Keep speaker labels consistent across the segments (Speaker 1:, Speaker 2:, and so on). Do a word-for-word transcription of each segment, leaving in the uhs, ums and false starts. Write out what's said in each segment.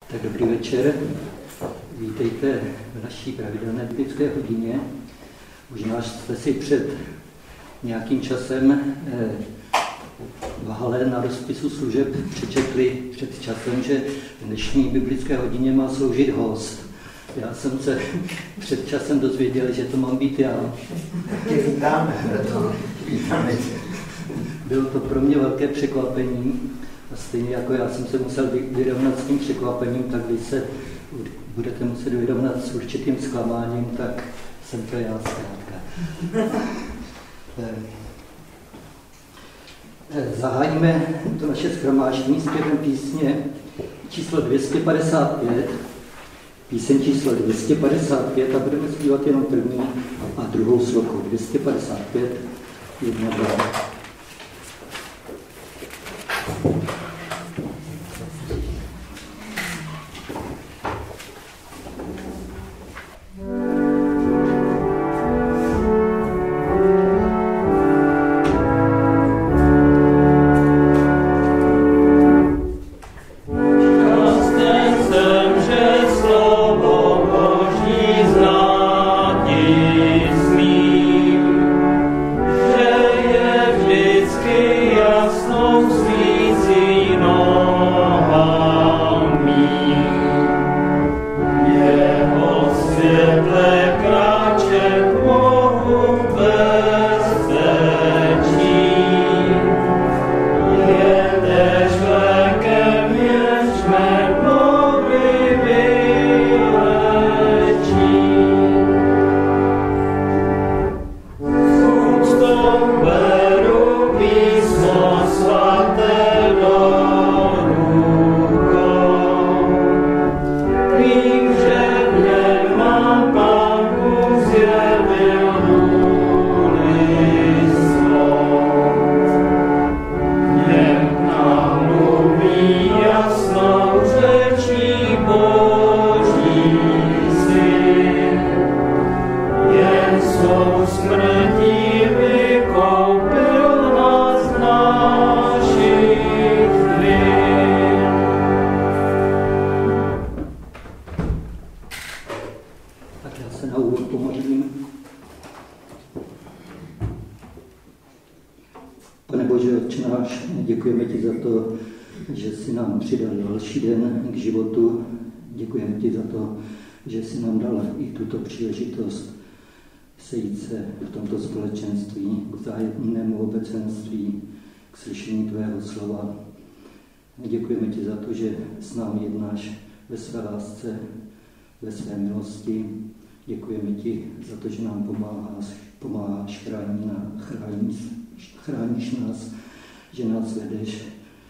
Speaker 1: Tak dobrý večer. Vítejte v naší pravidelné biblické hodině. Možná jste si před nějakým časem v hale na rozpisu služeb přečetli před časem, že v dnešní biblické hodině má sloužit host. Já jsem se před časem dozvěděl, že to mám být já.
Speaker 2: Vítáme, vítáme tě.
Speaker 1: Bylo to pro mě velké překvapení. A stejně jako já jsem se musel vyrovnat s tím překvapením, tak vy se budete muset vyrovnat s určitým zklamáním, tak jsem to já zkrátka. Zahájíme to naše shromáždění zpěvem písně číslo dvě stě padesát pět, píseň číslo dvě stě padesát pět a budeme zpívat jenom první a druhou sloku. dvě stě padesát pět, jedna, dva. Další den k životu. Děkujeme ti za to, že jsi nám dal i tuto příležitost sejít se v tomto společenství, k vzájemnému obecenství, k slyšení tvého slova. Děkujeme ti za to, že s námi jednáš ve své lásce, ve své milosti. Děkujeme ti za to, že nám pomáháš, pomáháš chrání, chráníš, chráníš nás, že nás vedeš.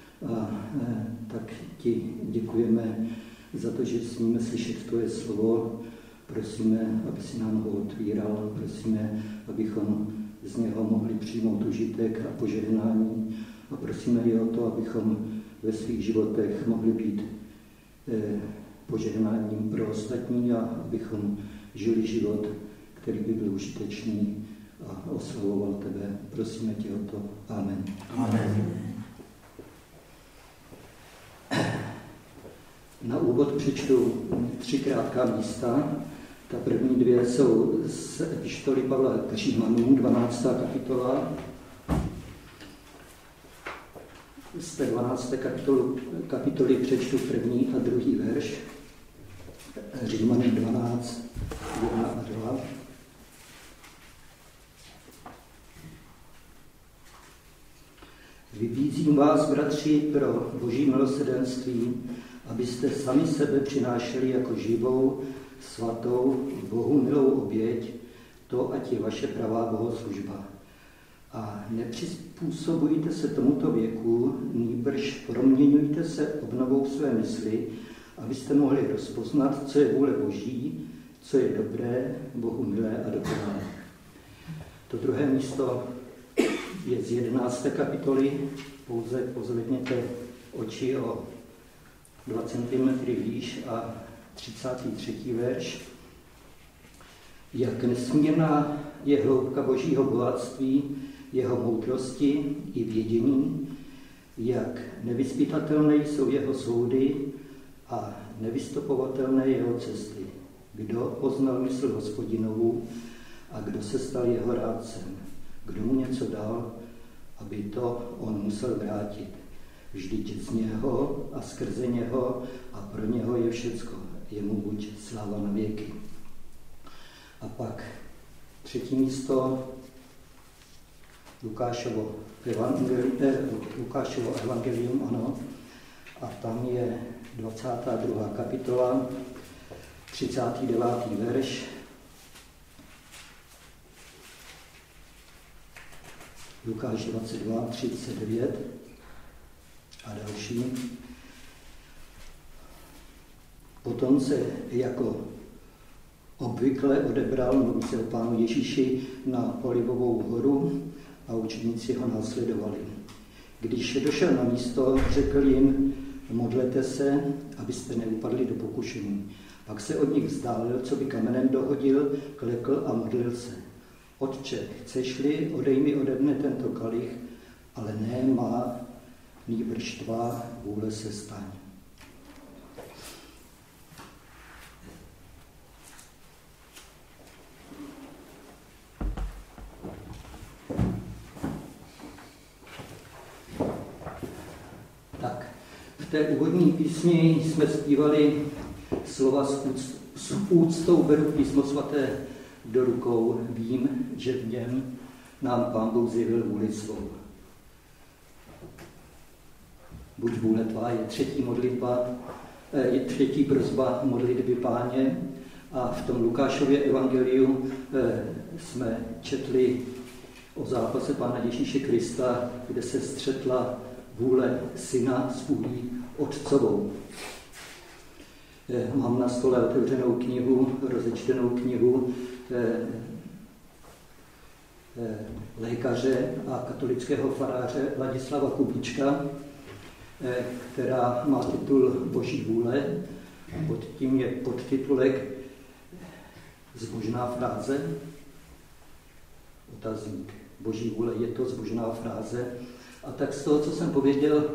Speaker 1: A tak ti děkujeme za to, že smíme slyšet tvoje slovo. Prosíme, aby si nám ho otvíral. Prosíme, abychom z něho mohli přijmout užitek a požehnání. A prosíme i o to, abychom ve svých životech mohli být požehnáním pro ostatní a abychom žili život, který by byl užitečný a oslavoval tebe. Prosíme tě o to. Amen.
Speaker 2: Amen.
Speaker 1: Na úvod přečtu tři krátká místa. Ta první dvě jsou z epištoly Pavla k Římanům, dvanáctá kapitola. Z té dvanácté kapitoly, kapitoly přečtu první a druhý verš. Římanům dvanáct, jedna a dva. Vybízím vás, bratři, pro boží milosrdenství, abyste sami sebe přinášeli jako živou, svatou, Bohu milou oběť, to ať je vaše pravá bohoslužba. A nepřizpůsobujte se tomuto věku, nýbrž proměňujte se obnovou své mysli, abyste mohli rozpoznat, co je vůle Boží, co je dobré, Bohu milé a dokonalé. To druhé místo je z jedenácté kapitoly, pouze pozvedněte oči o dva centimetry výš a třicátý třetí verš. Jak nesmírná je hloubka Božího bohatství, jeho moudrosti i vědění, jak nevyzpytatelné jsou jeho soudy a nevystupovatelné jeho cesty. Kdo poznal mysl Hospodinovu a kdo se stal jeho rádcem? Kdo mu něco dal, aby to on musel vrátit? Vždyť z něho a skrze něho a pro něho je všecko. Jemu buď sláva na věky. A pak třetí místo Lukášovo evangelium, eh, Lukášovo evangelium, ano, a tam je dvacátá druhá kapitola, třicátý devátý verš. Lukáš dvacet dva, třicet devět a další. Potom se jako obvykle odebral, mluví se o Pánu Ježíši, na Olivovou horu a učeníci ho následovali. Když došel na místo, řekl jim, modlete se, abyste neupadli do pokušení. Pak se od nich vzdálil, co by kamenem dohodil, klekl a modlil se. Otče, chceš-li, odej mi ode mne tento kalich, ale ne má, nýbrž tvá vůle se staň. Tak, v té úvodní písni jsme zpívali slova s, úct, s úctou beru písmo svaté do rukou, vím, že v něm nám Pán Bůh zjevil vůli svou. Buď vůle tvá je třetí modlitba, je třetí prosba modlitby Páně a v tom Lukášově evangeliu jsme četli o zápase Pána Ježíše Krista, kde se střetla vůle syna s vůlí otcovou. Mám na stole otevřenou knihu, rozečtenou knihu lékaře a katolického faráře Ladislava Kubíčka, která má titul Boží vůle. Pod tím je podtitulek Zbožná fráze. Otazník. Boží vůle, je to zbožná fráze. A tak z toho, co jsem pověděl,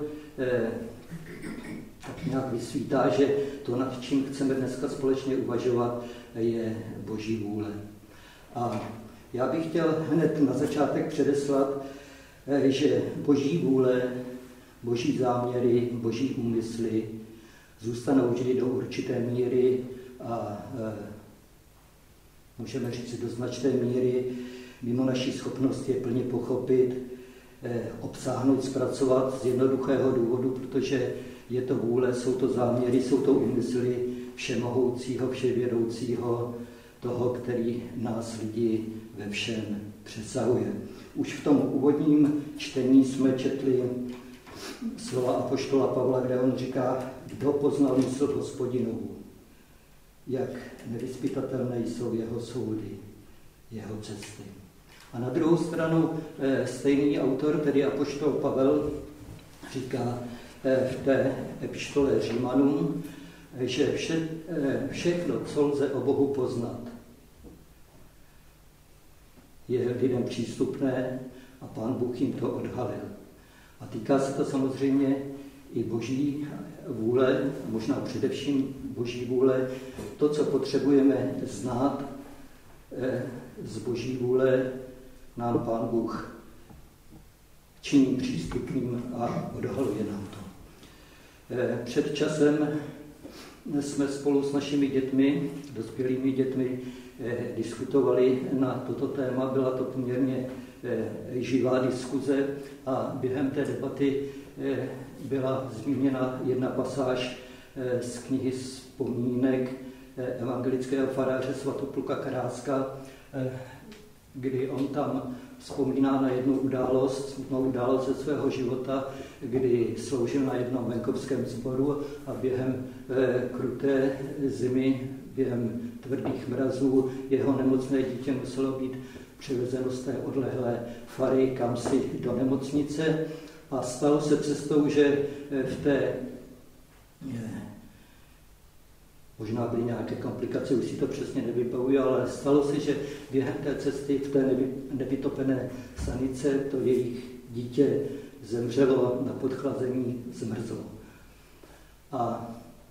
Speaker 1: tak nějak vysvítá, že to, nad čím chceme dneska společně uvažovat, je Boží vůle. A já bych chtěl hned na začátek předeslat, že Boží vůle, Boží záměry, Boží úmysly zůstanou vždy do určité míry a můžeme říct do značné míry mimo naší schopnost je plně pochopit, obsáhnout, zpracovat z jednoduchého důvodu, protože je to vůle, jsou to záměry, jsou to úmysly všemohoucího, vševědoucího, toho, který nás lidi ve všem přesahuje. Už v tom úvodním čtení jsme četli slova apoštola Pavla, kde on říká, kdo poznal mysl Hospodinovu, jak nevyzpytatelné jsou jeho soudy, jeho cesty. A na druhou stranu stejný autor, tedy apoštol Pavel, říká v té epištole Římanům, že vše, všechno, co lze o Bohu poznat, je lidem přístupné a Pán Bůh jim to odhalil. A týká se to samozřejmě i Boží vůle, možná především Boží vůle, to, co potřebujeme znát z Boží vůle, nám Pán Bůh činí přístupným a odhaluje nám to. Před časem jsme spolu s našimi dětmi, dospělými dětmi, diskutovali na toto téma. Byla to poměrně živá diskuze a během té debaty byla zmíněna jedna pasáž z knihy Vzpomínek evangelického faráře Svatopluka Karáska, kdy on tam vzpomíná na jednu událost, smutnou událost ze svého života, kdy sloužil na jednom venkovském sboru a během e, kruté zimy, během tvrdých mrazů, jeho nemocné dítě muselo být převezeno z té odlehlé fary kamsi do nemocnice a stalo se cestou, že v té je, možná byly nějaké komplikace, už si to přesně nevybavuji, ale stalo se, že během té cesty v té nevy, nevytopené sanice to jejich dítě zemřelo, na podchlazení zmrzlo. A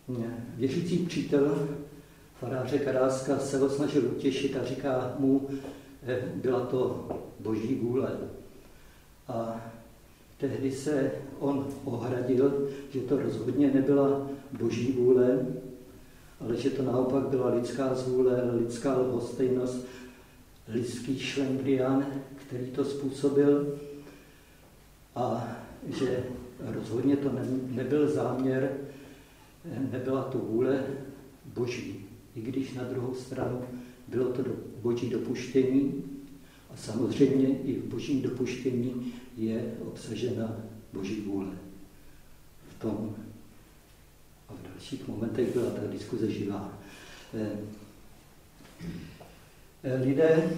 Speaker 1: Věřící přítel faráře Karáska se ho snažil utěšit a říká mu, byla to boží vůle. A tehdy se on ohradil, že to rozhodně nebyla boží vůle, ale že to naopak byla lidská zvůle, lidská lhostejnost, lidský šlendrián, který to způsobil, a že rozhodně to nebyl záměr, nebyla to vůle boží. I když na druhou stranu bylo to boží dopuštění a samozřejmě i v božím dopuštění je obsažena boží vůle. V tom a v dalších momentech byla ta diskuze živá. Lidé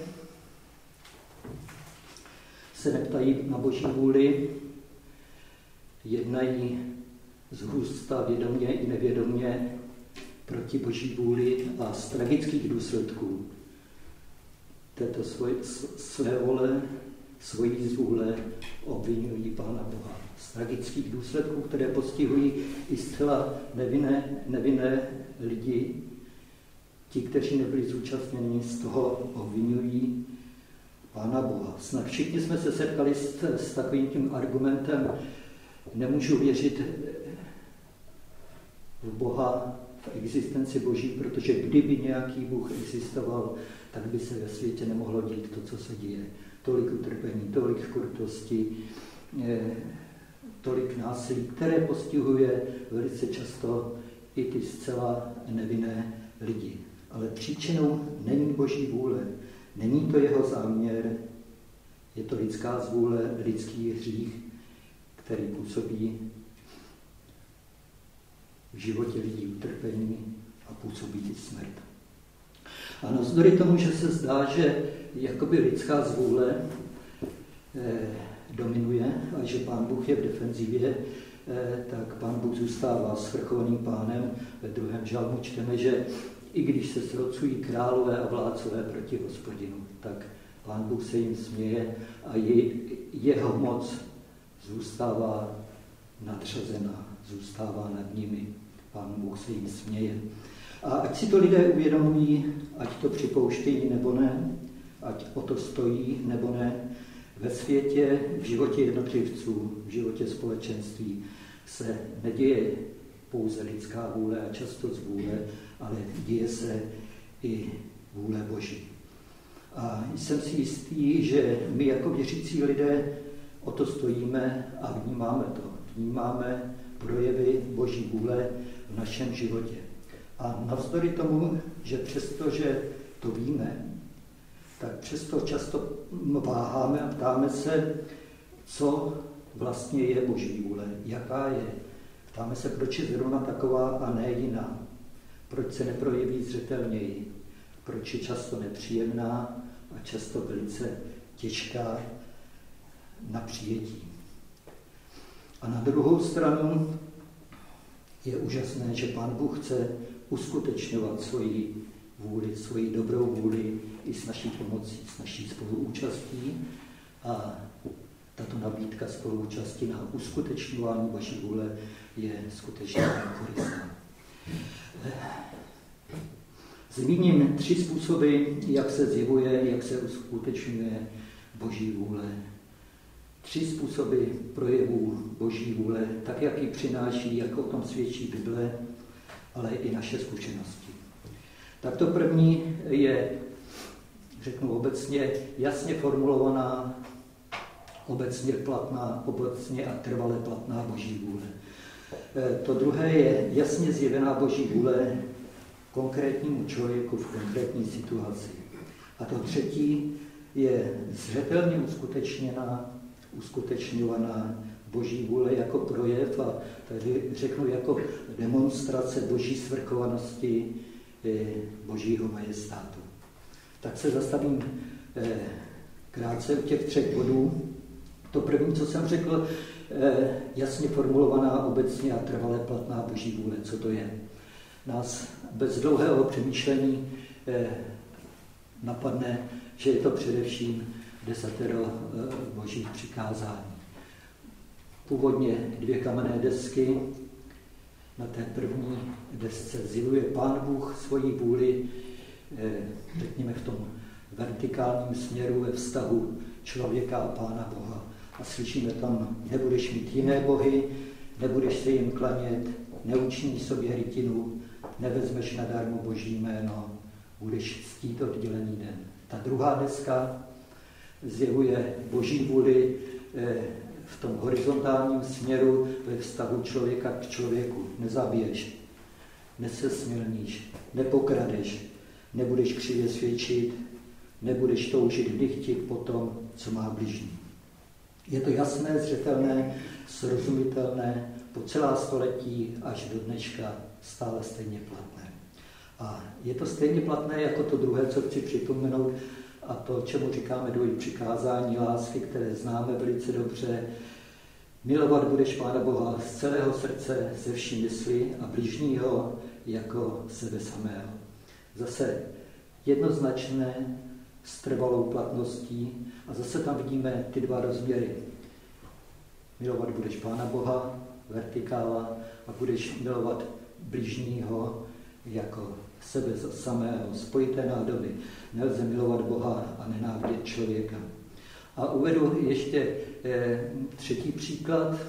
Speaker 1: se neptají na boží vůli, jednají zhusta vědomě i nevědomě proti boží vůli a z tragických důsledků této svoje, své vole, svojí zvůle obvinují Pána Boha. Z tragických důsledků, které postihují i zcela nevinné, nevinné lidi, ti, kteří nebyli zúčastněni, z toho obvinují Pána Boha. Snad všichni jsme se setkali s, s takovým tím argumentem, nemůžu věřit v Boha, v existenci Boží, protože kdyby nějaký Bůh existoval, tak by se ve světě nemohlo dít to, co se děje. Tolik utrpení, tolik krutosti, tolik násilí, které postihuje velice často i ty zcela nevinné lidi. Ale příčinou není boží vůle, není to jeho záměr, je to lidská zvůle, lidský hřích, který působí v životě lidí utrpení a působí i smrt. A navzdory tomu, že se zdá, že jakoby lidská zvůle eh, dominuje a že Pán Bůh je v defenzivě, eh, tak Pán Bůh zůstává svrchovaným pánem. Ve druhém žalmu čteme, že i když se srocují králové a vládcové proti Hospodinu, tak Pán Bůh se jim směje a je, jeho moc zůstává nadřazená, zůstává nad nimi. Pán Bůh se jim směje. A ať si to lidé uvědomují, ať to připouštějí nebo ne, ať o to stojí nebo ne, ve světě, v životě jednotlivců, v životě společenství se neděje pouze lidská vůle a často zvůle, ale děje se i vůle Boží. A jsem si jistý, že my jako věřící lidé o to stojíme a vnímáme to. Vnímáme projevy Boží vůle v našem životě. A navzdory tomu, že přesto, že to víme, tak přesto často váháme a ptáme se, co vlastně je Boží vůle, jaká je. Ptáme se, proč je zrovna taková a ne jiná. Proč se neprojeví zřetelněji. Proč je často nepříjemná a často velice těžká na přijetí. A na druhou stranu je úžasné, že Pán Bůh chce uskutečňovat svoji vůli, svoji dobrou vůli i s naší pomocí, s naší spoluúčastí. A tato nabídka spoluúčasti na uskutečňování vaší vůle je skutečně korisná. Zmíním tři způsoby, jak se zjevuje, jak se uskutečňuje Boží vůle. Tři způsoby projevů Boží vůle, tak jak ji přináší, jak o tom svědčí Bible, ale i naše zkušenosti. Tak to první je, řeknu obecně, jasně formulovaná, obecně platná, obecně a trvale platná Boží vůle. To druhé je jasně zjevená Boží vůle konkrétnímu člověku v konkrétní situaci. A to třetí je zřetelně uskutečněná, uskutečňovaná Boží vůle jako projev a tady řeknu jako demonstrace Boží svrchovanosti, Božího majestátu. Tak se zastavím krátce u těch třech bodů. To první, co jsem řekl, jasně formulovaná obecně a trvale platná Boží vůle. Co to je? Nás bez dlouhého přemýšlení napadne, že je to především desatero Božích přikázání. Původně dvě kamenné desky, na té první desce zjevuje Pán Bůh svoji vůli, řekněme v tom vertikálním směru ve vztahu člověka a Pána Boha. A slyšíme tam, nebudeš mít jiné bohy, nebudeš se jim klanět, neučiníš sobě rytinu, nevezmeš nadarmo Boží jméno, budeš ctít oddělený den. Ta druhá deska zjevuje Boží vůli v tom horizontálním směru ve vztahu člověka k člověku. Nezabiješ, nesesmilníš, nepokradeš, nebudeš křivě svědčit, nebudeš toužit dychtit po tom, co má bližní. Je to jasné, zřetelné, srozumitelné, po celá století až do dneška stále stejně platné. A je to stejně platné jako to druhé, co chci připomenout, a to, čemu říkáme dvojí přikázání lásky, které známe velice dobře. Milovat budeš Pána Boha z celého srdce, ze vší mysli a bližního jako sebe samého. Zase jednoznačné s trvalou platností a zase tam vidíme ty dva rozměry. Milovat budeš Pána Boha, vertikála, a budeš milovat bližního jako sebe samého, spojité nádoby. Nelze milovat Boha a nenávidět člověka. A uvedu ještě eh, třetí příklad.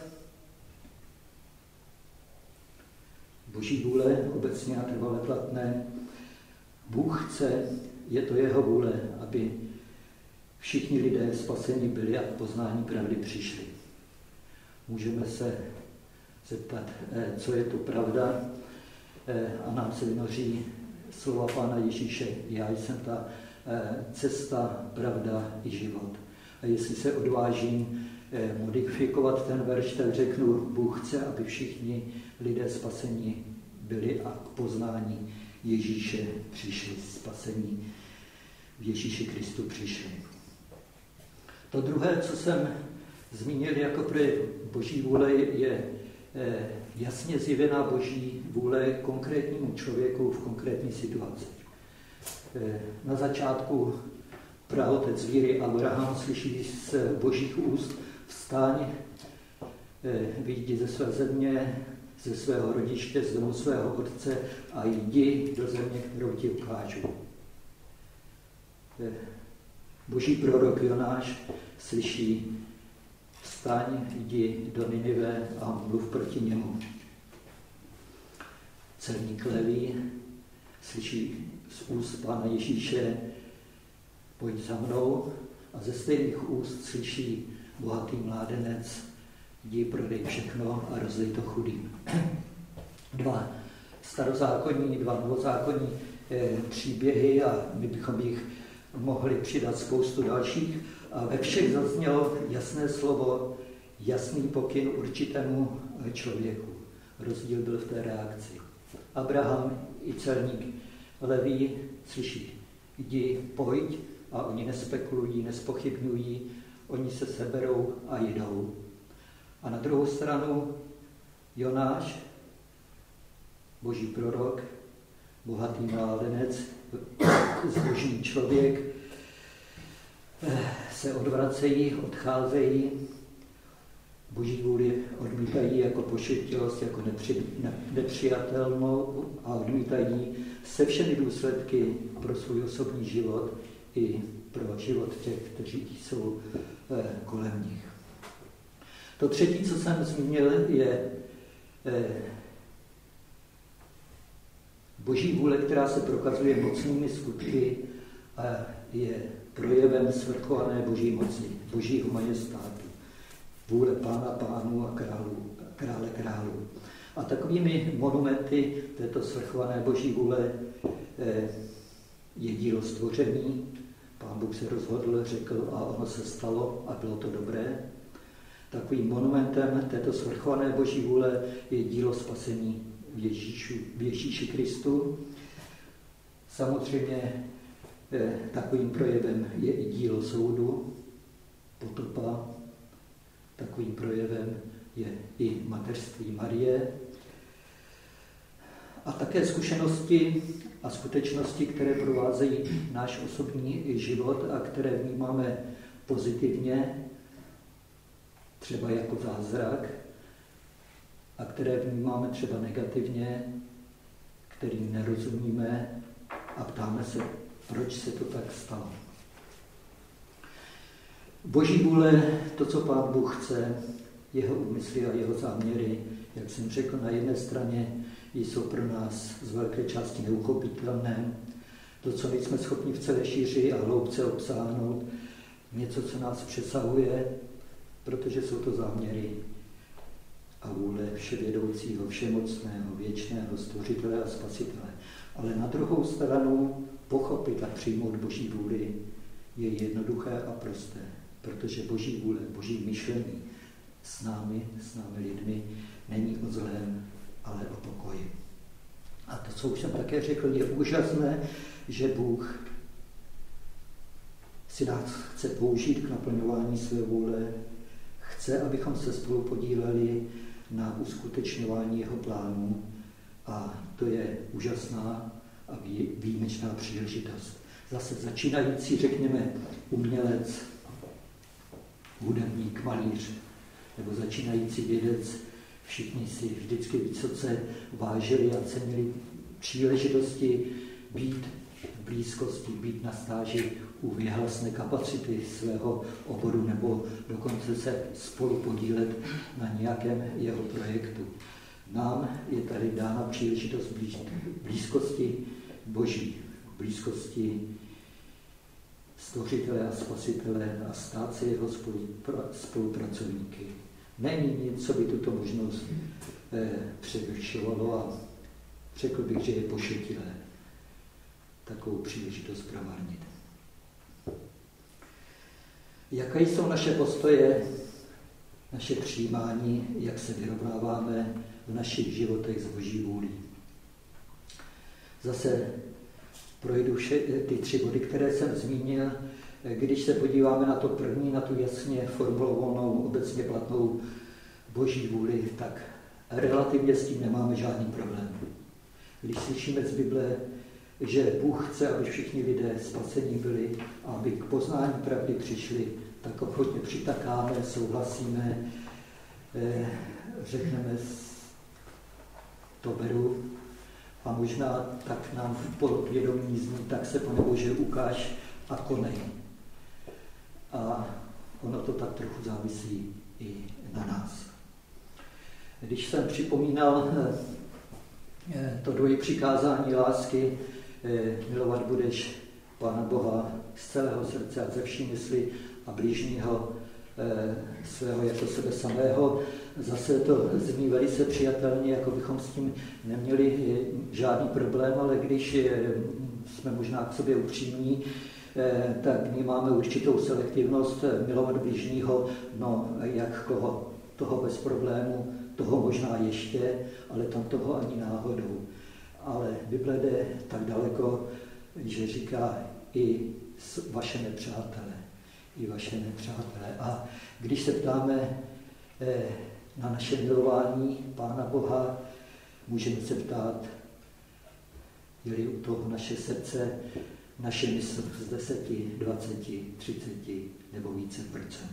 Speaker 1: Boží vůle, obecně a trvale platné. Bůh chce, je to jeho vůle, aby všichni lidé spaseni byli a k poznání pravdy přišli. Můžeme se zeptat, eh, co je to pravda, eh, a nám se vynoří slova Pána Ježíše. Já jsem ta eh, cesta, pravda i život. A jestli se odvážím eh, modifikovat ten verš, tak řeknu, Bůh chce, aby všichni lidé spasení byli a k poznání Ježíše přišli, spasení v Ježíši Kristu přišli. To druhé, co jsem zmínil jako projev Boží vůle, je eh, jasně zjevená Boží vůle konkrétnímu člověku v konkrétní situaci. Eh, na začátku praotec víry Abraham slyší z Božích úst: vstaň, eh, vyjdi ze své země, ze svého rodiště, z domu svého otce a jdi do země, kterou ti ukážu. Eh, Boží prorok Jonáš slyší: vstaň, jdi do Ninive a mluv proti němu. Celník Leví slyší z úst Pána Ježíše: pojď za mnou, a ze stejných úst slyší bohatý mládenec: jdi, prodej všechno a rozdej to chudým. Dva starozákonní, dva novozákonní eh, příběhy, a my bychom jich mohli přidat spoustu dalších, a ve všech zaznělo jasné slovo, jasný pokyn určitému člověku. Rozdíl byl v té reakci. Abraham i celník Leví slyší: jdi, pojď, a oni nespekulují, nespochybňují, oni se seberou a jdou. A na druhou stranu Jonáš, Boží prorok, bohatý mládenec, zbožný člověk, se odvracejí, odcházejí, Boží vůli odmítají jako pošetilost, jako nepři, ne, nepřijatelnou, a odmítají se všemi důsledky pro svůj osobní život i pro život těch, kteří jsou eh, kolem nich. To třetí, co jsem zmínil, je eh, Boží vůle, která se prokazuje mocnými skutky a je projevem svrchované Boží moci, Božího majestátu, vůle Pána pánů a králů, krále králů. A takovými monumenty této svrchované Boží vůle je dílo stvoření. Pán Bůh se rozhodl, řekl a ono se stalo a bylo to dobré. Takovým monumentem této svrchované Boží vůle je dílo spasení v, Ježíšu, v Ježíši Kristu. Samozřejmě takovým projevem je i dílo soudu, potopa. Takovým projevem je i mateřství Marie. A také zkušenosti a skutečnosti, které provázejí náš osobní život a které vnímáme pozitivně, třeba jako zázrak, a které vnímáme třeba negativně, kterým nerozumíme a ptáme se, proč se to tak stalo. Boží vůle, to, co Pán Bůh chce, jeho úmysly a jeho záměry, jak jsem řekl, na jedné straně jsou pro nás z velké části neuchopitelné. To, co nejsme schopni v celé šíři a hloubce obsáhnout, něco, co nás přesahuje, protože jsou to záměry a vůle vševědoucího, všemocného, věčného stvořitele a spasitele. Ale na druhou stranu pochopit a přijmout Boží vůli je jednoduché a prosté, protože Boží vůle, Boží myšlení s námi, s námi lidmi není o zlém, ale o pokoji. A to, co už jsem také řekl, je úžasné, že Bůh si nás chce použít k naplňování své vůle, chce, abychom se spolu podíleli na uskutečňování jeho plánu a to je úžasná a výjimečná příležitost. Zase začínající, řekněme, umělec, hudebník, malíř nebo začínající vědec, všichni si vždycky vysoce vážili a cenili příležitosti být v blízkosti, být na stáži u věhlasné kapacity svého oboru nebo dokonce se spolu podílet na nějakém jeho projektu. Nám je tady dána příležitost blízkosti Boží, blízkosti stvořitele a spasitele a stát se jeho spolupracovníky. Není nic, co by tuto možnost eh, převyšovalo a řekl bych, že je pošetilé takovou příležitost promarnit. Jaké jsou naše postoje, naše přijímání, jak se vyrovnáváme v našich životech s Boží vůlí? Zase projdu vše, ty tři body, které jsem zmínil. Když se podíváme na to první, na tu jasně formulovanou, obecně platnou Boží vůli, tak relativně s tím nemáme žádný problém. Když slyšíme z Bible, že Bůh chce, aby všichni lidé spasení byli a aby k poznání pravdy přišli, tak ochotně přitakáme, souhlasíme, řekneme, to beru a možná tak nám v podvědomí zní, tak se, Pane Bože, ukáž a konej. A ono to tak trochu závisí i na nás. Když jsem připomínal to dvojí přikázání lásky, milovat budeš Pána Boha z celého srdce a ze vší mysli a blížního svého jako sebe samého. Zase to zní velice přijatelně, jako bychom s tím neměli žádný problém, ale když jsme možná k sobě upřímní, tak my máme určitou selektivnost milovat blížního, no jak koho, toho bez problému, toho možná ještě, ale tam toho ani náhodou. Ale Bible jde tak daleko, že říká i vaše nepřátelé, i vaše nepřátelé. A když se ptáme na naše milování Pána Boha, můžeme se ptát, je-li u toho naše srdce, naše mysl z deseti, dvaceti, třiceti nebo více procent.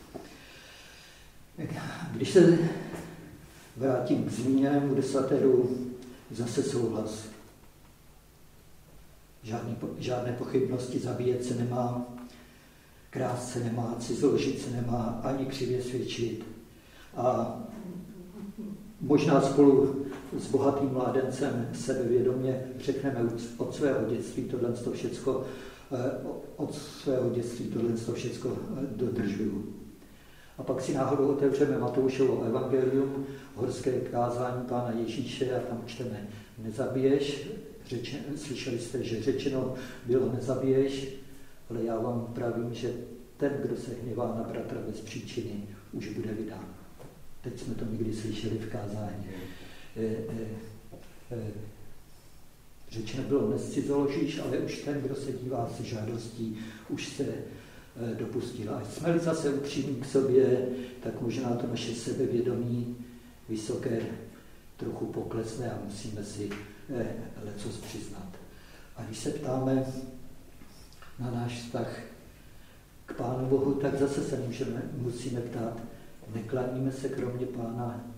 Speaker 1: Když se vrátím k zmíněnému desateru, zase souhlas. Žádný, žádné pochybnosti, zabíjet se nemá, krást se nemá, cizoložit se nemá, ani křivě svědčit. A možná spolu s bohatým mládencem sebevědomě řekneme od svého dětství tohle všecko, od svého dětství tohle všecko dodržuju. A pak si náhodou otevřeme Matoušovo evangelium, horské kázání Pána Ježíše a tam čteme nezabiješ, řeče, slyšeli jste, že řečeno bylo nezabiješ, ale já vám pravím, že ten, kdo se hněvá na bratra bez příčiny, už bude vydán. Teď jsme to někdy slyšeli v kázání. E, e, e, řečeno bylo nescizoložíš, ale už ten, kdo se dívá se žádostí, už se e, dopustil. A jsme-li zase upřímní k sobě, tak možná to naše sebevědomí vysoké trochu poklesne a musíme si e, lecos přiznat. A když se ptáme na náš vztah k Pánu Bohu, tak zase se můžeme, musíme ptát, neklaníme se kromě Pána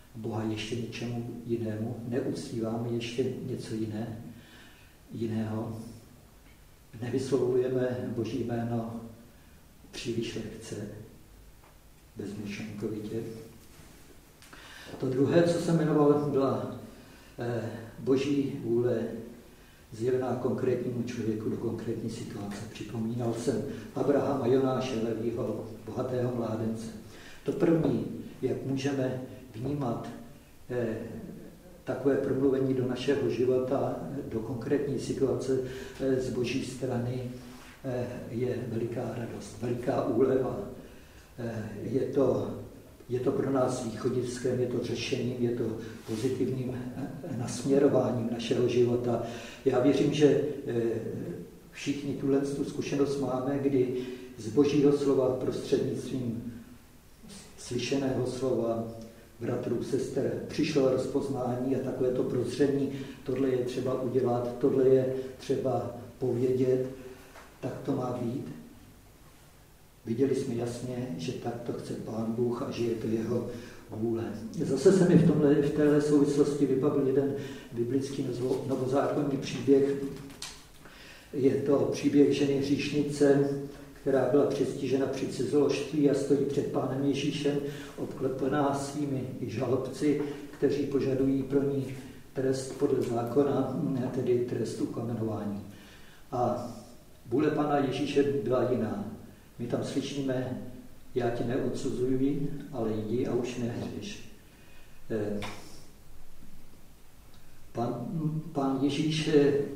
Speaker 1: Boha ještě něčemu jinému, neuctíváme ještě něco jiné, jiného, nevyslovujeme Boží jméno příliš lehce, bezmyšlenkovitě. To druhé, co jsem jmenoval, byla eh, Boží vůle zjevená konkrétnímu člověku do konkrétní situace. Připomínal jsem Abrahama, Jonáše, Levýho, bohatého mládence. To první, jak můžeme vnímat eh, takové promluvení do našeho života, do konkrétní situace eh, z Boží strany, eh, je veliká radost, veliká úleva. Eh, je to Je to pro nás východiskem, je to řešením, je to pozitivním nasměrováním našeho života. Já věřím, že všichni tuhle tu zkušenost máme, kdy z Božího slova prostřednictvím slyšeného slova bratrů, sester přišlo rozpoznání a takové to prozření, tohle je třeba udělat, tohle je třeba povědět, tak to má být. Viděli jsme jasně, že tak to chce Pán Bůh a že je to jeho vůle. Zase se mi v, tomhle, v téhle souvislosti vybavil jeden biblický novozákonní příběh. Je to příběh ženy hříšnice, která byla přestižena při cizoložství a stojí před Pánem Ježíšem, obklepená svými žalobci, kteří požadují pro ní trest podle zákona, tedy trest ukamenování. A vůle Pána Ježíše byla jiná. My tam slyšíme, já tě neodsuzuji, ale jdi a už nehřeš. Pán, pán Ježíš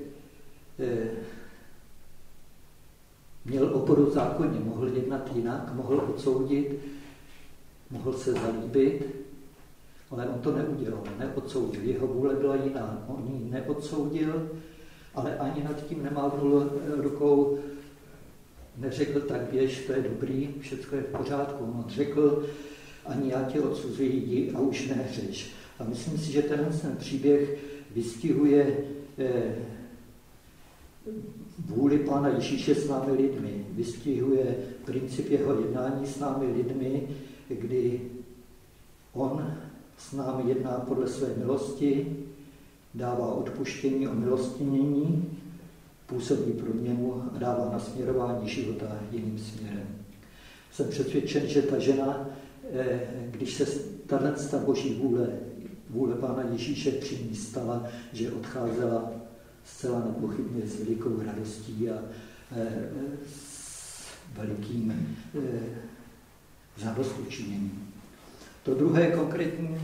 Speaker 1: měl oporu v zákoně, mohl jednat jinak, mohl odsoudit, mohl se zalíbit, ale on to neudělal, neodsoudil. Jeho vůle byla jiná. On ji neodsoudil, ale ani nad tím nemávnul rukou, neřekl, tak běž, to je dobrý, všechno je v pořádku. On řekl, ani já tě odsuzuji, jdi a už nehřeš. A myslím si, že tenhle ten příběh vystihuje eh, vůli Pána Ježíše s námi lidmi, vystihuje princip jeho jednání s námi lidmi, kdy on s námi jedná podle své milosti, dává odpuštění o milostění, působí proměnu a dává nasměrování života jiným směrem. Jsem přesvědčen, že ta žena, když se tato Boží vůle, vůle Pána Ježíše při ní stala, že odcházela zcela nepochybně s velikou radostí a s velikým zadostučiněním. To druhé konkrétní,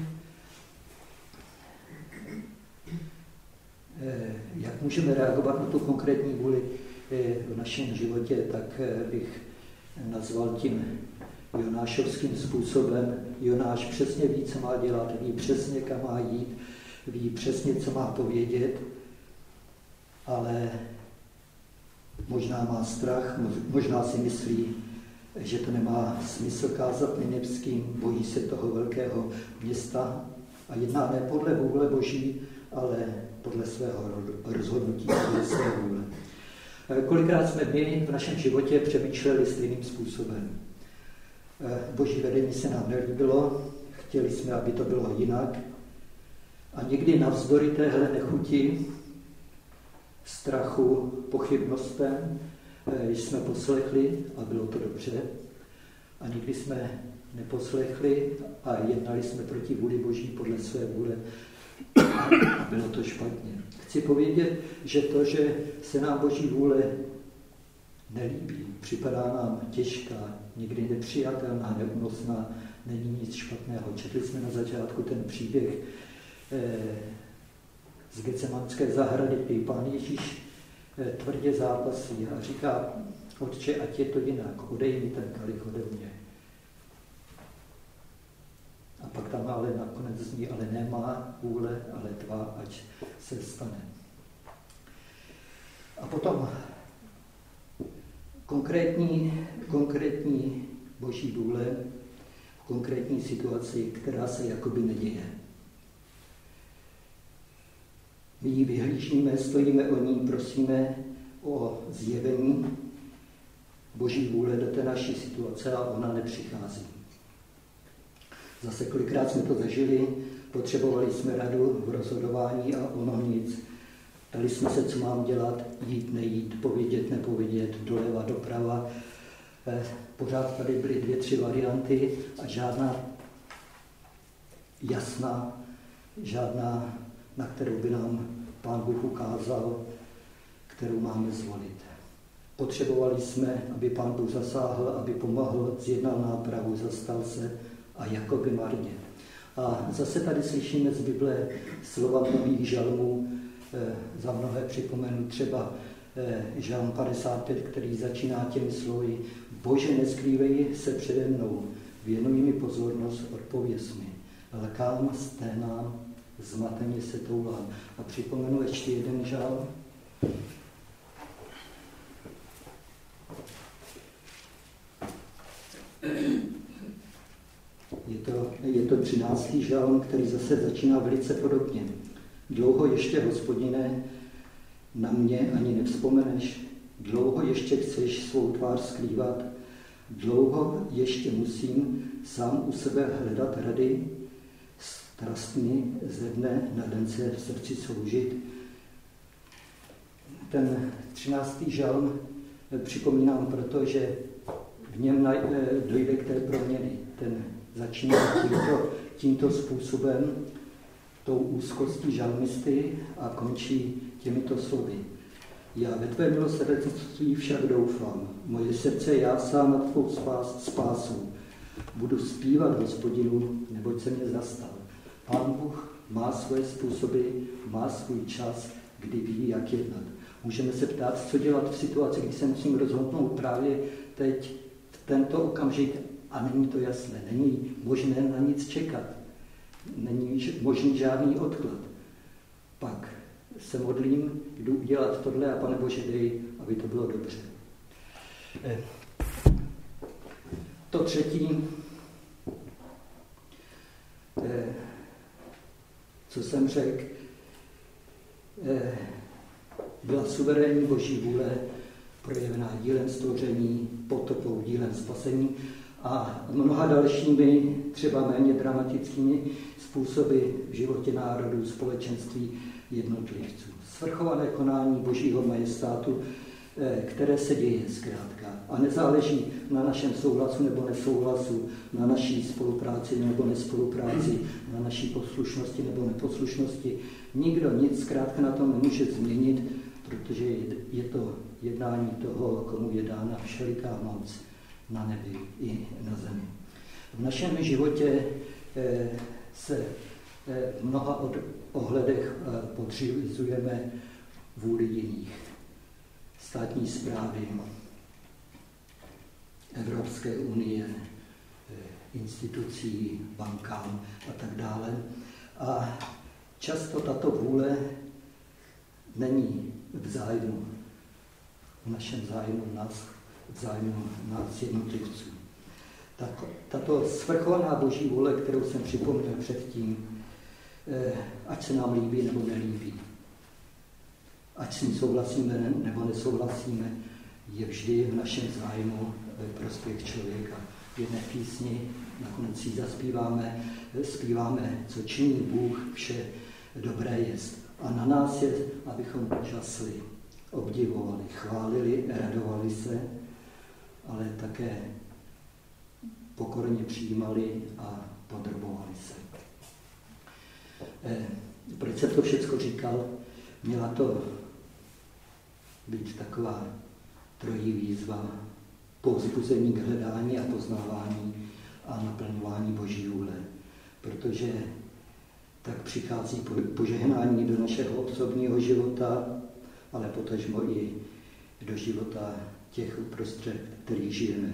Speaker 1: jak můžeme reagovat na tu konkrétní vůli v našem životě, tak bych nazval tím jonášovským způsobem. Jonáš přesně ví, co má dělat, ví přesně, kam má jít, ví přesně, co má povědět, ale možná má strach, možná si myslí, že to nemá smysl kázat Ninevským, bojí se toho velkého města a jedná ne podle vůle Boží, ale podle svého rozhodnutí, podle své vůle. Kolikrát jsme my v našem životě přemýšleli stejným způsobem. Boží vedení se nám nelíbilo, chtěli jsme, aby to bylo jinak. A někdy navzdory téhle nechuti, strachu, pochybnostem, jsme poslechli a bylo to dobře. A někdy jsme neposlechli a jednali jsme proti vůli Boží podle své vůle a bylo to špatně. Chci povědět, že to, že se nám Boží vůle nelíbí, připadá nám těžká, někdy nepřijatelná, neúnosná, není nic špatného. Četli jsme na začátku ten příběh eh, z Getsemanské zahrady, kdy Pán Ježíš eh, tvrdě zápasí a říká, Otče, ať je to jinak, odej mi ten kalich ode mě. A pak tam ale nakonec zní, ale nemá vůle, ale tvá, ať se stane. A potom konkrétní, konkrétní Boží vůle v konkrétní situaci, která se jakoby neděje. My ji vyhlížíme, stojíme o ní, prosíme o zjevení Boží vůle do té naší situace a ona nepřichází. Zase kolikrát jsme to zažili, potřebovali jsme radu v rozhodování a ono nic. Ptali jsme se, co mám dělat, jít, nejít, povědět, nepovědět, doleva, doprava. Pořád tady byly dvě, tři varianty a žádná jasná, žádná, na kterou by nám Pán Bůh ukázal, kterou máme zvolit. Potřebovali jsme, aby Pán Bůh zasáhl, aby pomohl, zjednal nápravu, zastal se a jakoby marně. A zase tady slyšíme z Bible slova mnohých žalmů, e, za mnohé připomenu třeba e, žalm padesát pět, který začíná těmi slovy: Bože, neskrývej se přede mnou, věnuj mi pozornost, odpověz mi. Lkám, sténám, zmateně se toulám. A připomenu ještě jeden žalm. Je to, je to třináctý žalm, který zase začíná velice podobně. Dlouho ještě, Hospodine, na mě ani nevzpomeneš, dlouho ještě chceš svou tvář skrývat, dlouho ještě musím sám u sebe hledat rady, strastmi ze dne na den se v srdci soužit. Ten třináctý žalm připomínám, protože v něm dojde k té proměny. Ten začíná tímto, tímto způsobem, tou úzkostí žalmisty a končí těmito slovy. Já ve tvé milosrdenství však doufám. Moje srdce jásá nad tvou spás, spásou. Budu zpívat Hospodinu, neboť se mě zastal. Pán Bůh má svoje způsoby, má svůj čas, kdy ví, jak jednat. Můžeme se ptát, co dělat v situaci, kdy se musím rozhodnout právě teď, v tento okamžik, a není to jasné. Není možné na nic čekat. Není možný žádný odklad. Pak se modlím, jdu udělat tohle a Pane Bože, dej, aby to bylo dobře. To třetí, co jsem řekl, byla suverénní Boží vůle, projevená dílem stvoření, potopou, dílem spasení a mnoha dalšími, třeba méně dramatickými způsoby v životě národů, společenství, jednotlivců. Svrchované konání Božího majestátu, které se děje zkrátka. A nezáleží na našem souhlasu nebo nesouhlasu, na naší spolupráci nebo nespolupráci, na naší poslušnosti nebo neposlušnosti. Nikdo nic zkrátka na tom nemůže změnit, protože je to jednání toho, komu je dána všeliká moc na nebi i na zemi. V našem životě se v mnoha ohledech podřizujeme vůli jiných. Státní správy, Evropské unie, institucí, bankám a tak dále. A často tato vůle není v zájmu, v našem zájmu nás, v zájmu nás jednotlivců. Tak, tato svrchovaná Boží vůle, kterou jsem připomněl předtím, ať se nám líbí nebo nelíbí, ať s ní souhlasíme nebo nesouhlasíme, je vždy v našem zájmu ve prospěch člověka. V jedné písni nakonec si zaspíváme, zpíváme, co činí Bůh, vše dobré jest. A na nás je, abychom žasli, obdivovali, chválili, radovali se, ale také pokorně přijímali a podrobovali se. Eh, proč jsem to všechno říkal? Měla to být taková trojí výzva, povzbuzení k hledání a poznávání a naplňování Boží vůle. Protože tak přichází požehnání do našeho osobního života, ale potažmo i do života těch uprostřed, kterých žijeme,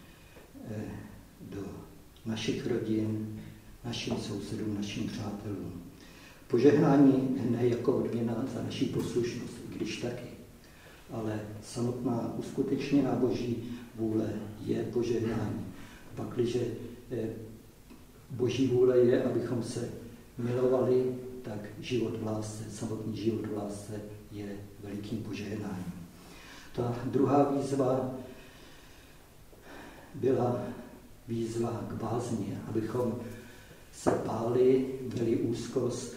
Speaker 1: do našich rodin, našim sousedům, našim přátelům. Požehnání ne jako odměna za naši poslušnost, i když taky, ale samotná uskutečněná Boží vůle je požehnání. Pakliže Boží vůle je, abychom se milovali, tak život v lásce, samotný život v lásce je velikým požehnáním. Ta druhá výzva byla výzva k bázni, abychom se báli, měli úzkost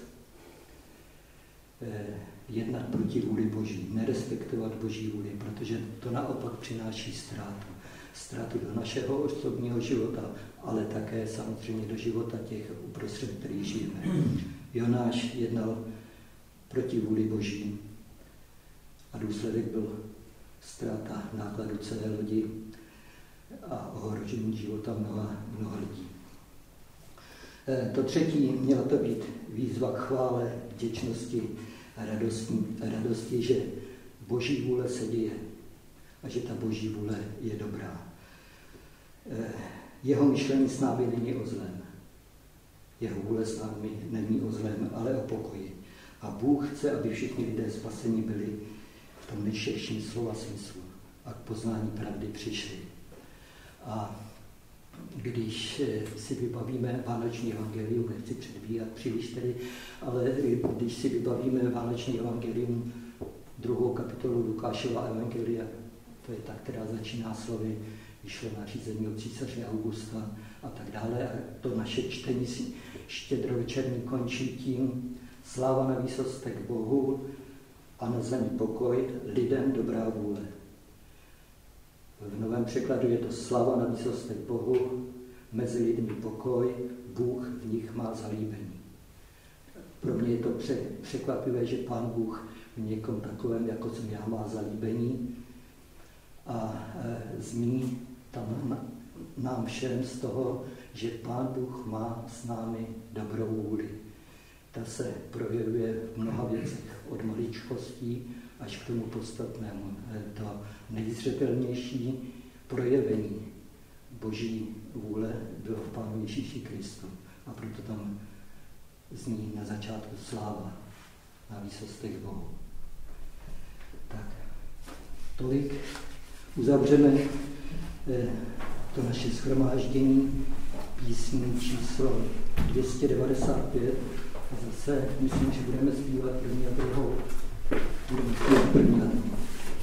Speaker 1: eh, jednat proti vůli Boží, nerespektovat Boží vůli, protože to naopak přináší ztrátu. Ztrátu do našeho osobního života, ale také samozřejmě do života těch uprostřed, kterých žijeme. Jonáš jednal proti vůli Boží a důsledek byl ztráta nákladu celé lodi a ohrožení života mnoha, mnoha lidí. To třetí, měla to být výzva k chvále, vděčnosti a radosti, radosti, že Boží vůle se děje a že ta Boží vůle je dobrá. Jeho myšlení s námi není o zlém. Jeho vůle s námi není o zlém, ale o pokoji. A Bůh chce, aby všichni lidé spasení byli v tom nejširším slova smyslu a k poznání pravdy přišli. A když si vybavíme vánoční evangelium, nechci předbíhat příliš tedy, ale když si vybavíme vánoční evangelium, druhou kapitolu Lukášova evangelia, to je ta, která začíná slovy, vyšlo nařízení od císaře Augusta a tak dále. A to naše čtení štědrovečerní končí tím: sláva na výsostech Bohu a na zemi pokoj, lidem dobrá vůle. V novém překladu je to sláva na výsostech Bohu, mezi lidmi pokoj, Bůh v nich má zalíbení. Pro mě je to překvapivé, že Pán Bůh v někom takovém, jako jsem já, má zalíbení a zní tam nám všem z toho, že Pán Bůh má s námi dobrou vůli. Ta se projevuje v mnoha věcech, od maličkostí až k tomu podstatnému. To nejzřetelnější projevení Boží vůle bylo v Pánu Ježíši Kristu. A proto tam zní na začátku sláva na výsostech Bohu. Tak, tolik uzavřeme to naše shromáždění písní číslo dvě stě devadesát pět. A zase myslím, že budeme zpívat první a druhou. Budeme zpívat první a druhou.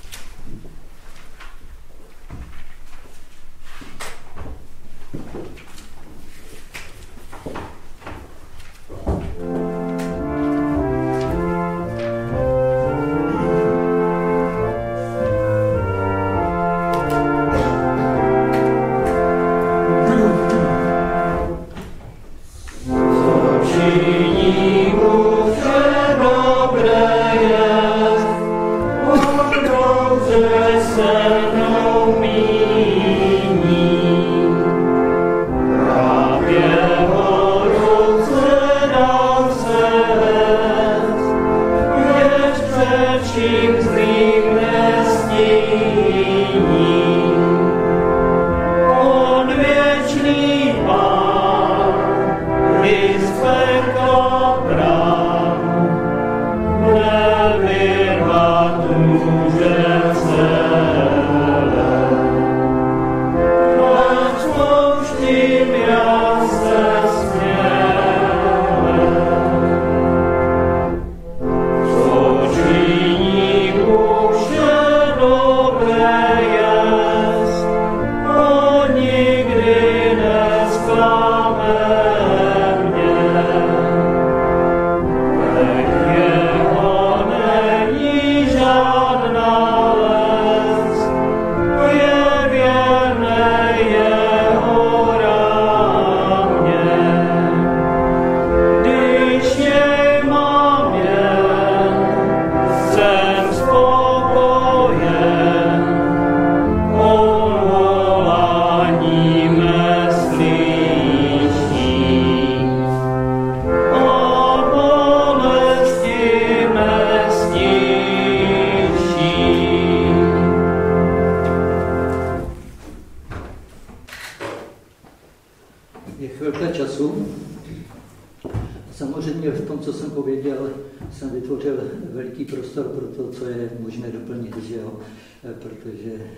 Speaker 1: Protože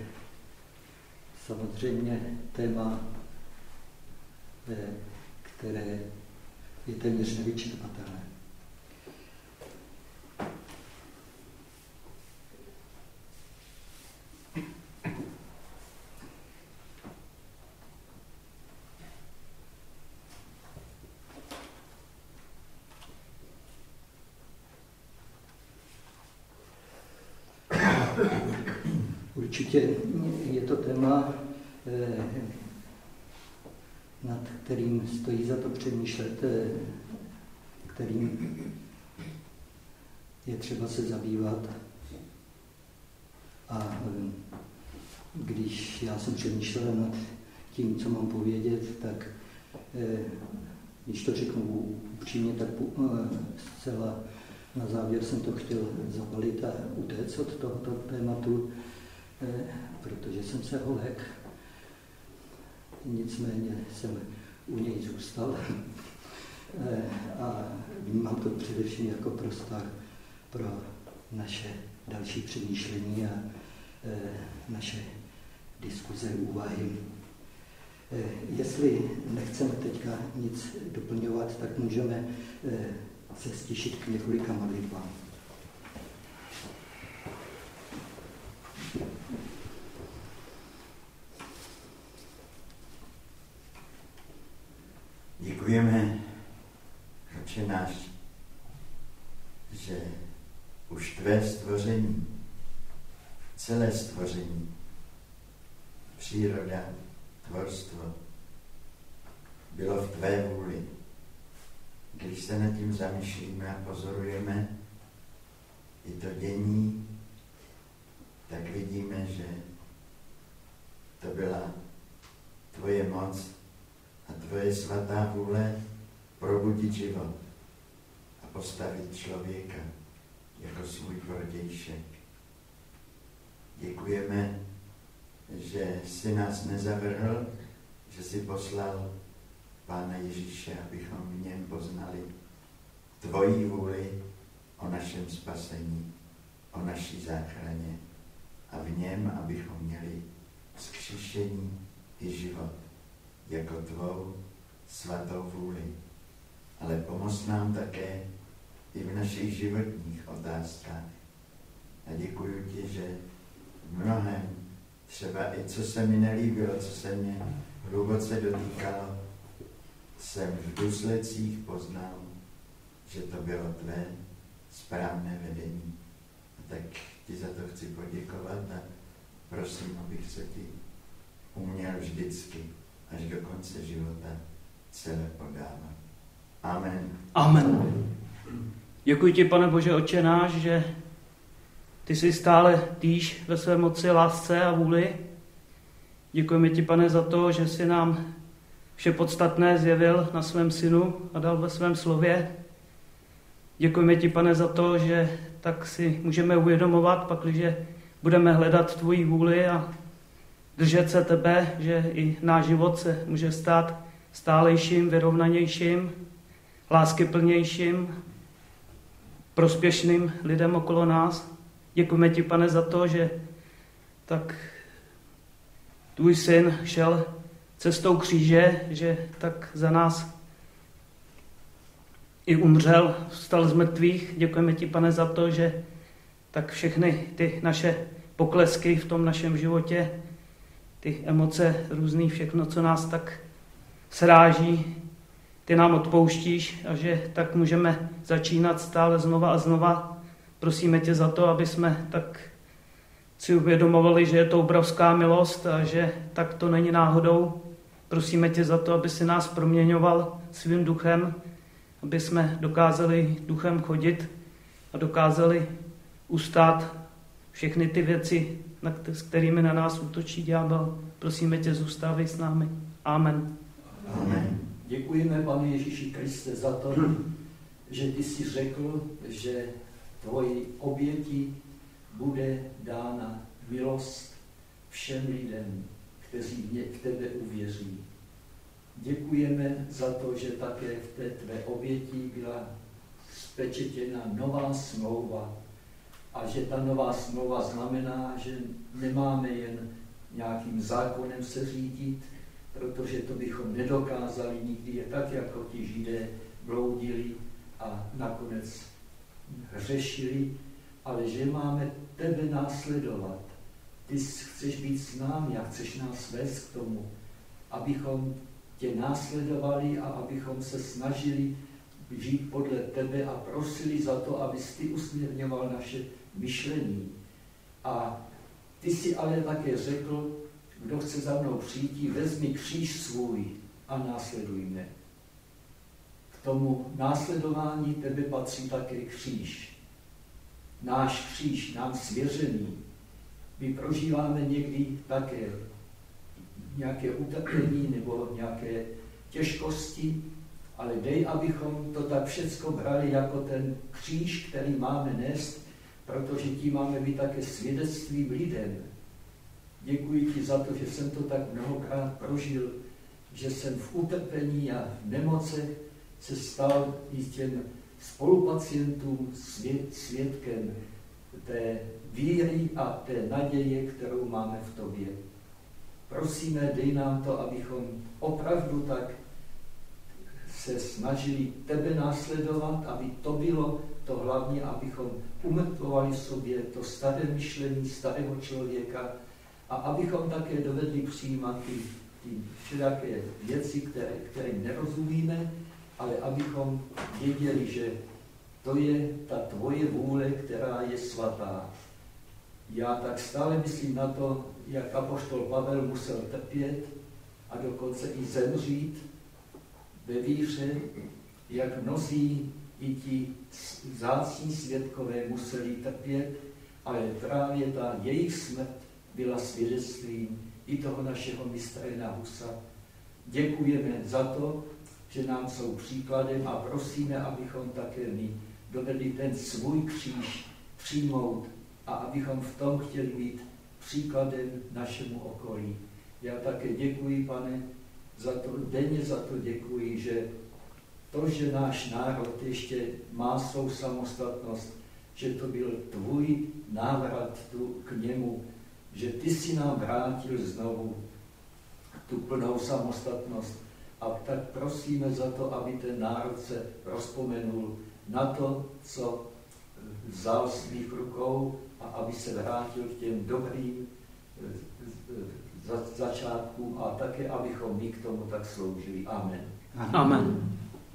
Speaker 1: samozřejmě téma, které je téměř nevyčerpatelné. určitě je to téma, nad kterým stojí za to přemýšlet, kterým je třeba se zabývat. A když já jsem přemýšlel nad tím, co mám povědět, tak když to řeknu upřímně, tak zcela na závěr jsem to chtěl zabalit a utéct od tohoto tématu, protože jsem se ho lekl. Nicméně jsem u něj zůstal a vnímám to především jako prostor pro naše další přemýšlení a naše diskuze, úvahy. Jestli nechceme teďka nic doplňovat, tak můžeme se stišit k několika modlitbám.
Speaker 2: Děkujeme, Otče náš, že už tvé stvoření, celé stvoření, příroda, tvorstvo, bylo v tvé vůli. Když se nad tím zamýšlíme a pozorujeme i to dění, tak vidíme, že to byla tvoje moc a tvoje svatá vůle probudit život a postavit člověka jako svůj protějšek. Děkujeme, že jsi nás nezavrhl, že jsi poslal Pána Ježíše, abychom v něm poznali tvoji vůli o našem spasení, o naší záchraně a v něm, abychom měli vzkříšení i život jako tvou svatou vůli. Ale pomoz nám také i v našich životních otázkách. A děkuji ti, že v mnohem, třeba i co se mi nelíbilo, co se mě hluboce dotýkalo, jsem v důsledcích poznal, že to bylo tvé správné vedení. A tak ti za to chci poděkovat a prosím, abych se ti uměl vždycky až do konce života celé podávat. Amen.
Speaker 3: Amen. Děkuji ti, Pane Bože, Otče náš, že ty jsi stále týž ve své moci, lásce a vůli. Děkujeme ti, Pane, za to, že jsi nám vše podstatné zjevil na svém synu a dal ve svém slově. Děkujeme ti, Pane, za to, že tak si můžeme uvědomovat, pakliže budeme hledat tvoji vůli a držet se tebe, že i náš život se může stát stálejším, vyrovnanějším, láskyplnějším, prospěšným lidem okolo nás. Děkujeme ti, Pane, za to, že tak tvůj syn šel cestou kříže, že tak za nás i umřel, vstal z mrtvých. Děkujeme ti, Pane, za to, že tak všechny ty naše poklesky v tom našem životě, ty emoce různý, všechno, co nás tak sráží, ty nám odpouštíš a že tak můžeme začínat stále znova a znova. Prosíme tě za to, aby jsme tak si uvědomovali, že je to obrovská milost a že tak to není náhodou. Prosíme tě za to, aby si nás proměňoval svým duchem, aby jsme dokázali duchem chodit a dokázali ustát všechny ty věci, s kterými na nás útočí ďábel. Prosíme tě, zůstávej s námi. Amen.
Speaker 2: Amen.
Speaker 1: Děkujeme, Pane Ježíši Kriste, za to, že ty jsi řekl, že tvoji oběti bude dána milost všem lidem, kteří v tebe uvěří. Děkujeme za to, že také v té tvé oběti byla spečetěna nová smlouva a že ta nová smlouva znamená, že nemáme jen nějakým zákonem se řídit, protože to bychom nedokázali nikdy, je tak, jako ti Židé bloudili a nakonec hřešili, ale že máme tebe následovat. Ty chceš být s námi a chceš nás vést k tomu, abychom tě následovali a abychom se snažili žít podle tebe a prosili za to, abys ty usměrňoval naše myšlení. A
Speaker 4: Ty jsi ale také řekl, kdo chce za mnou přijít, vezmi kříž svůj a následuj mne. K tomu následování tebe patří také kříž. Náš kříž, nám svěřený. My prožíváme někdy také nějaké utrpení nebo nějaké těžkosti, ale dej, abychom to tak všecko brali jako ten kříž, který máme nést, protože tím máme být také svědectvím lidem. Děkuji ti za to, že jsem to tak mnohokrát prožil, že jsem v utrpení a v nemocech se stal i těm spolupacientům svěd, svědkem té víry a té naděje, kterou máme v tobě. Prosíme, dej nám to, abychom opravdu tak se snažili tebe následovat, aby to bylo to hlavně, abychom umrtvovali sobě to staré myšlení starého člověka a abychom také dovedli přijímat ty, ty všelijaké věci, které, kterým nerozumíme, ale abychom věděli, že to je ta tvoje vůle, která je svatá. Já tak stále myslím na to, jak apoštol Pavel musel trpět a dokonce i zemřít ve víře, jak mnozí i ti vzácní svědkové museli trpět, ale právě ta jejich smrt byla svědectvím i toho našeho mistra Jana Husa. Děkujeme za to, že nám jsou příkladem a prosíme, abychom také my dovedli ten svůj kříž přijmout a abychom v tom chtěli být příkladem našemu okolí. Já také děkuji, Pane, za to, denně za to děkuji, že to, že náš národ ještě má svou samostatnost, že to byl tvůj návrat tu k němu, že ty si nám vrátil znovu tu plnou samostatnost. A tak prosíme za to, aby ten národ se rozpomenul na to, co vzal svých rukou a aby se vrátil k těm dobrým začátkům a také, abychom my k tomu tak sloužili. Amen.
Speaker 3: Amen.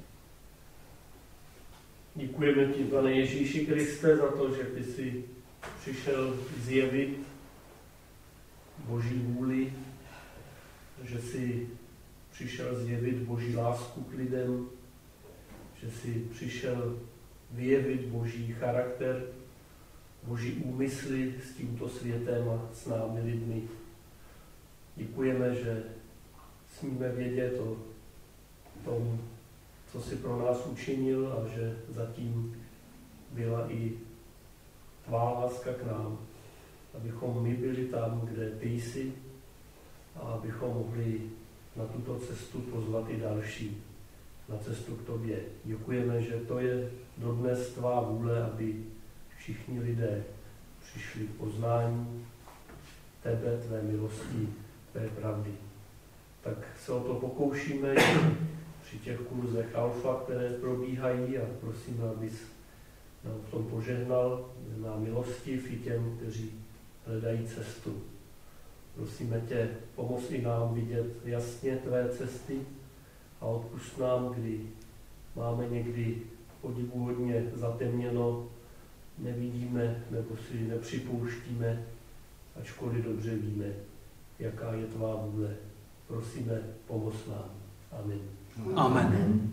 Speaker 5: Děkujeme ti, Pane Ježíši Kriste, za to, že ty jsi přišel zjevit Boží vůli, že jsi přišel zjevit Boží lásku k lidem, že jsi přišel vyjevit Boží charakter, Boží úmysly s tímto světem a s námi lidmi. Děkujeme, že smíme vědět o tom, co jsi pro nás učinil a že zatím byla i tvá láska k nám, abychom my byli tam, kde ty jsi a abychom mohli na tuto cestu pozvat i další, na cestu k tobě. Děkujeme, že to je dodnes tvá vůle, aby všichni lidé přišli k poznání tebe, tvé milosti, tvé pravdy. Tak se o to pokoušíme při těch kurzech Alfa, které probíhají a prosím, abys nám v tom požehnal, na milostiv i těm, kteří hledají cestu. Prosíme tě, pomoz i nám vidět jasně tvé cesty a odpusť nám, kdy máme někdy podivuhodně zatemněno, nevidíme nebo si nepřipouštíme, ačkoliv dobře víme, jaká je tvá vůle. Prosíme, pomoz nám. Amen.
Speaker 3: Amen.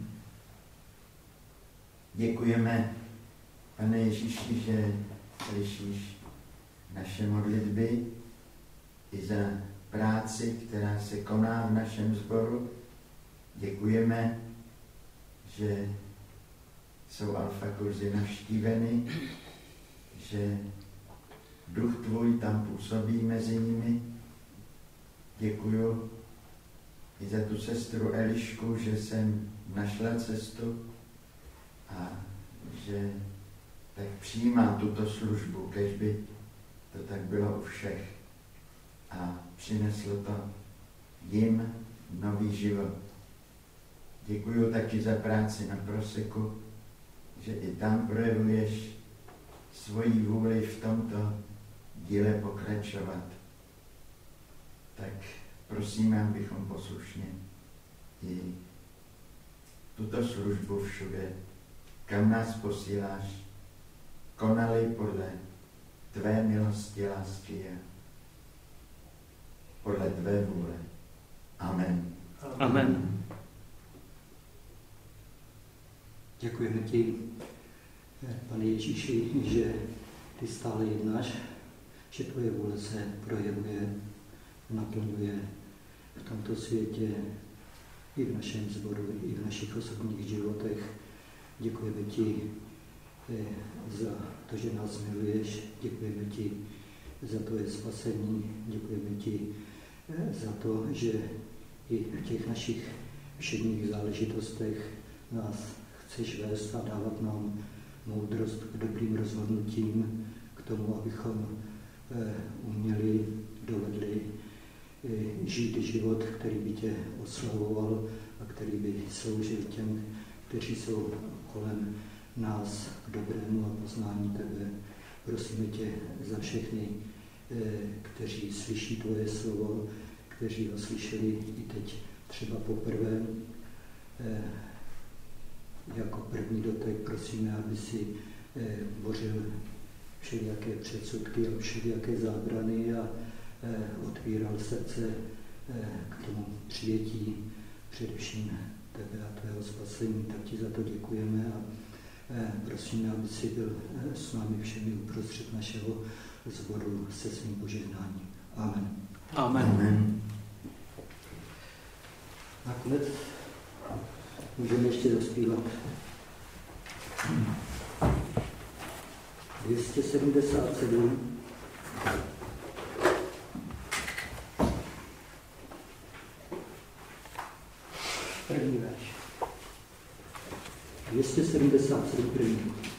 Speaker 2: Děkujeme, Pane Ježíši, že slyšíš naše modlitby i za práci, která se koná v našem sboru. Děkujeme, že jsou alfa kurzy navštíveny, že duch tvůj tam působí mezi nimi. Děkuju i za tu sestru Elišku, že jsem našla cestu a že tak přijímá tuto službu, kež by to tak bylo u všech. A přineslo to jim nový život. Děkuju taky za práci na Proseku, že i tam projevuješ svoji vůli v tomto díle pokračovat. Tak prosíme, abychom poslušně i tuto službu všude, kam nás posíláš, konali podle tvé milosti, lásky a podle tvé vůle. Amen.
Speaker 3: Amen.
Speaker 1: Děkujeme ti, Pane Ježíši, že ty stále jednáš, že tvoje vůle se projevuje, naplňuje v tomto světě, i v našem sboru, i v našich osobních životech. Děkujeme ti za to, že nás miluješ, děkujeme ti za tvoje spasení, děkujeme ti za to, že i v těch našich všedních záležitostech nás chceš vést a dávat nám moudrost k dobrým rozhodnutím, k tomu, abychom uměli, dovedli žít život, který by tě oslavoval a který by sloužil těm, kteří jsou kolem nás k dobrému a poznání tebe. Prosíme tě za všechny, kteří slyší tvoje slovo, kteří ho slyšeli i teď třeba poprvé. Jako první dotek prosíme, aby si bořil všelijaké předsudky a všelijaké zábrany a otvíral srdce k tomu přijetí především tebe a tvého spasení. Tak ti za to děkujeme a prosíme, aby si byl s námi všemi uprostřed našeho sboru se svým požehnáním. Amen.
Speaker 3: Amen.
Speaker 2: Amen.
Speaker 1: Nakonec můžeme ještě zaspívat dvě stě sedmdesát sedm. První verš. dvě stě sedmdesát sedm první.